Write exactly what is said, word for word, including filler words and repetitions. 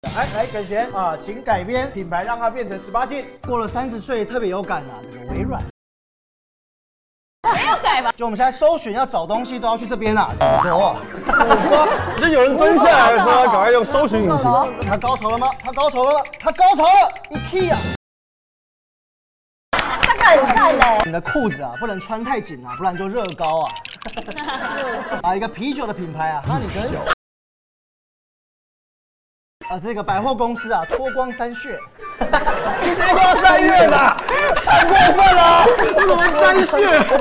来来，耿贤啊，请改编品牌，让它变成十八禁。过了三十岁特别有感啊，这个微软。 没有改吧？ 就我们现在搜寻要找东西都要去这边啊，我我就有人蹲下来的时候，赶快用搜寻引擎。 他高潮了吗？他高潮了吗？他高潮了！你屁呀！ 这个很赞嘞。 你的裤子啊，不能穿太紧啊，不然就热高啊。啊，一个啤酒的品牌啊，那你跟啊这个百货公司啊，脱光三穴。 西瓜三月的，太过分了，怎么三月？